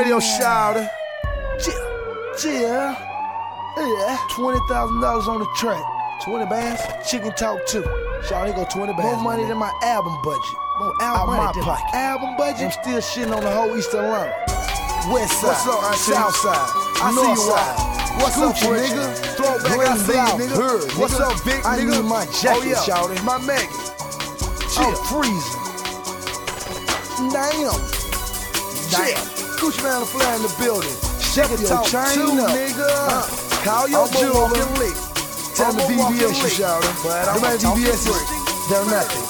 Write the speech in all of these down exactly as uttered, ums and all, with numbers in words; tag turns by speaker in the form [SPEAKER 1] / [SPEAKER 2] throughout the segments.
[SPEAKER 1] radio, shouter. Yeah, yeah, yeah. Twenty thousand dollars on the track. Twenty bands, chicken talk too. Shout, they go twenty bands. More money than my album budget. More album money than my album budget. I'm still shitting on the whole East Atlanta. West side,
[SPEAKER 2] What's up,
[SPEAKER 1] South side,
[SPEAKER 2] I see
[SPEAKER 1] North
[SPEAKER 2] you
[SPEAKER 1] side.
[SPEAKER 2] What's up, nigga? Throw back, I see you, nigga.
[SPEAKER 1] Hood,
[SPEAKER 2] What's
[SPEAKER 1] nigga?
[SPEAKER 2] up, big
[SPEAKER 1] I
[SPEAKER 2] nigga?
[SPEAKER 1] need my jacket,
[SPEAKER 2] oh, yeah.
[SPEAKER 1] shouty.
[SPEAKER 2] My Megan.
[SPEAKER 1] I'm freezing. Damn.
[SPEAKER 2] Damn.
[SPEAKER 1] Gucci Man the fly in the building.
[SPEAKER 2] Check
[SPEAKER 1] your
[SPEAKER 2] your
[SPEAKER 1] chain
[SPEAKER 2] chain
[SPEAKER 1] up.
[SPEAKER 2] up, nigga.
[SPEAKER 1] Uh, Call your
[SPEAKER 2] I'm a
[SPEAKER 1] jeweler.
[SPEAKER 2] walking lick.
[SPEAKER 1] Tell
[SPEAKER 2] I'm
[SPEAKER 1] me
[SPEAKER 2] a
[SPEAKER 1] V B S
[SPEAKER 2] walking
[SPEAKER 1] you
[SPEAKER 2] lick.
[SPEAKER 1] shouting.
[SPEAKER 2] But I'm
[SPEAKER 1] Them
[SPEAKER 2] a
[SPEAKER 1] ain't
[SPEAKER 2] talking
[SPEAKER 1] V B S,
[SPEAKER 2] brick.
[SPEAKER 1] they're nothing.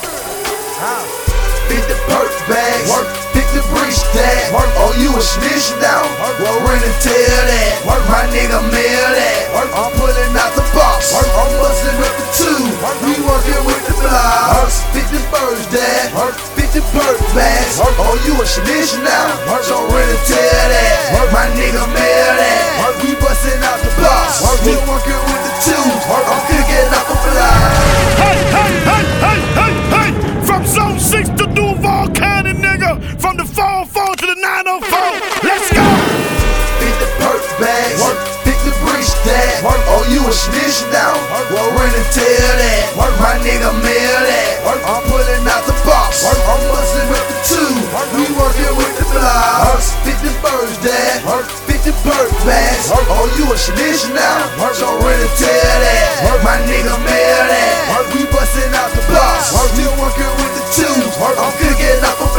[SPEAKER 2] Huh?
[SPEAKER 3] fifty perk bags, work, fifty breach that, work, oh you a snitch now, well run and tell that, work, my nigga mail that, work, I'm pulling out the box, work, I'm busting up the two, work, we working with the blocks, fifty birds that, work, fifty perk bags, work, oh you a snitch now, work, so run and tell that, work, my nigga mail that, work, we busting out the box, work, we working with the two, work, I'm cooking up the blocks.
[SPEAKER 4] Hey, hey, hey, hey, hey, hey! From Zone six to Duval County, nigga. From the four oh four to the nine oh four. Let's go!
[SPEAKER 3] fifty perk bags, work, fifty breach that, work, oh you a snitch now, well run and tell that, work, my nigga mail that, work, I'm pulling out the box, work, I'm busting up the two, work, we working with the blocks, fifty birds that, work, fifty perk bags, work, oh you a snitch now, work, so run and tell that, work, my nigga mail that, work, we busting out the box, work, still working with the two, work, I'm cooking up a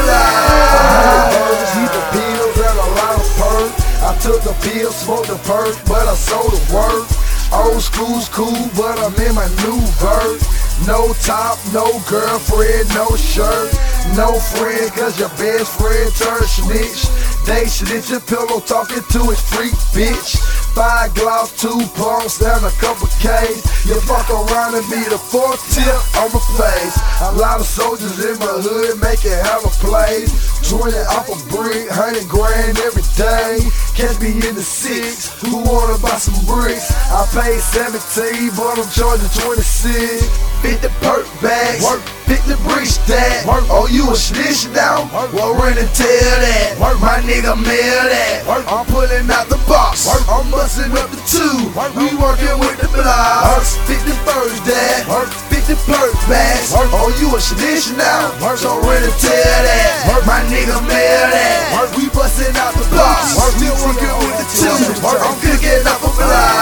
[SPEAKER 3] block.
[SPEAKER 1] Eat the pills and a lot of perk. I took the pills, smoked the perk, but I sold the work. Old school's cool, but I'm in my new verse. No top, no girlfriend, no shirt, no friend, cause your best friend turned snitch. They snitch your pillow talking to his freak bitch. Five gloss, two pumps, and a couple K's. You fuck around and be the fourth tip on my face. A lot of soldiers in my hood making hella plays. Twenty off a brick, hundred grand every day. Catch me in the six, who wanna buy some bricks? I paid seventeen, but I'm charging twenty-six.
[SPEAKER 3] fifty perk bags, work, fifty breach that, work, oh you a snitch now, well run and tell that, work, my nigga mail that, work, I'm pulling out the box, work, I'm busting up the two, work, we working with the blocks, fifty birds that, work, fifty perk bags, work, oh you a snitch now, work, so run and tell that, work, my nigga mail that, work, we busting out the box, work, we working with the two, work, I'm cooking up a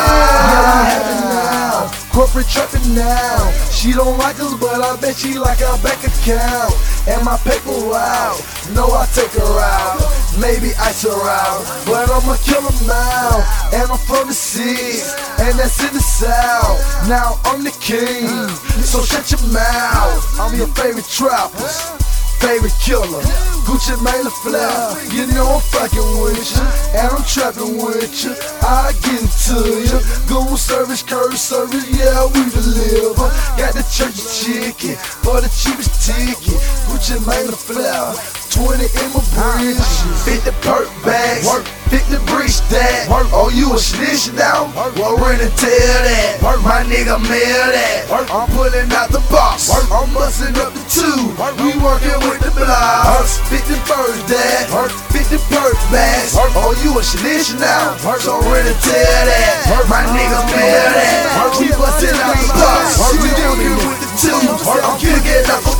[SPEAKER 3] block.
[SPEAKER 1] Corporate trapping now. She don't like us, but I bet she like our bank account. And my paper wild. No, I take her out. Maybe ice her out. But I'ma kill her now. And I'm from the six. And that's in the south. Now I'm the king. So shut your mouth. I'm your favorite trapper. Favorite killer, Gucci Mane fly. You know I'm fucking with you, and I'm trapping with you. I get it to you. Goon service, curve service, yeah, we deliver. Got the church chicken for the cheapest ticket. Gucci Mane fly, twenty in my bridge.
[SPEAKER 3] fifty perk bags, work, fifty breach that, work, oh you a snitch now, well run and tell that, work, my nigga mail that, work, I'm pulling out the box, work, I'm busting up the two, work, we working with the blocks, fifty birds that, work, fifty perk bags, work, oh you a snitch now, work, so run and tell that, work, my nigga mail that, work, we busting out the box, work, we working with the two, work, I'm kicking up a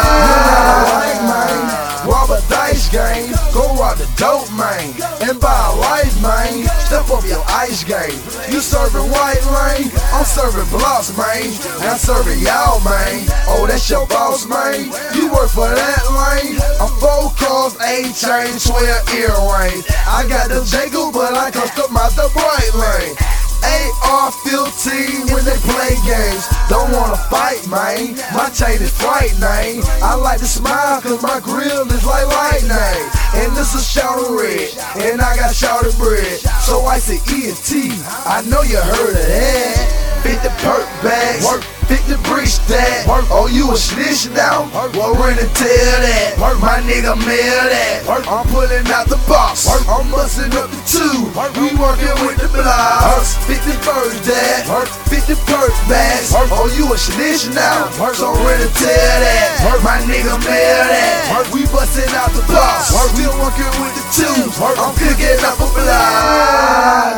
[SPEAKER 3] block.
[SPEAKER 1] Rob a dice game, go rob the dope, man. And buy a life, man. Step up your ice game. You serving white lane, I'm serving blocks, man. And I'm serving y'all, man. Oh, that's your boss, man. You work for that lane. I'm four cars, eight chains, twelve earrings. I got the Jacob, but I custom out the bright lane. A R fifteen when they play games. Don't wanna fight, man. My chain is frightening. I like to smile cause my grill is like lightning. And this is shouting red, and I got shouting bread. So I say E and T, I know you heard of that.
[SPEAKER 3] fifty perk bags, work, fifty breach that, work, oh you a snitch now, well run and tell that, work, my nigga mail that, work, I'm pulling out the box, work, I'm busting up the two, work, we working with the blocks, fifty birds that, work, fifty perk bags, work, oh you a snitch now, work, so run and tell that, work, my nigga mail that, work, we busting out the box, work, we working with the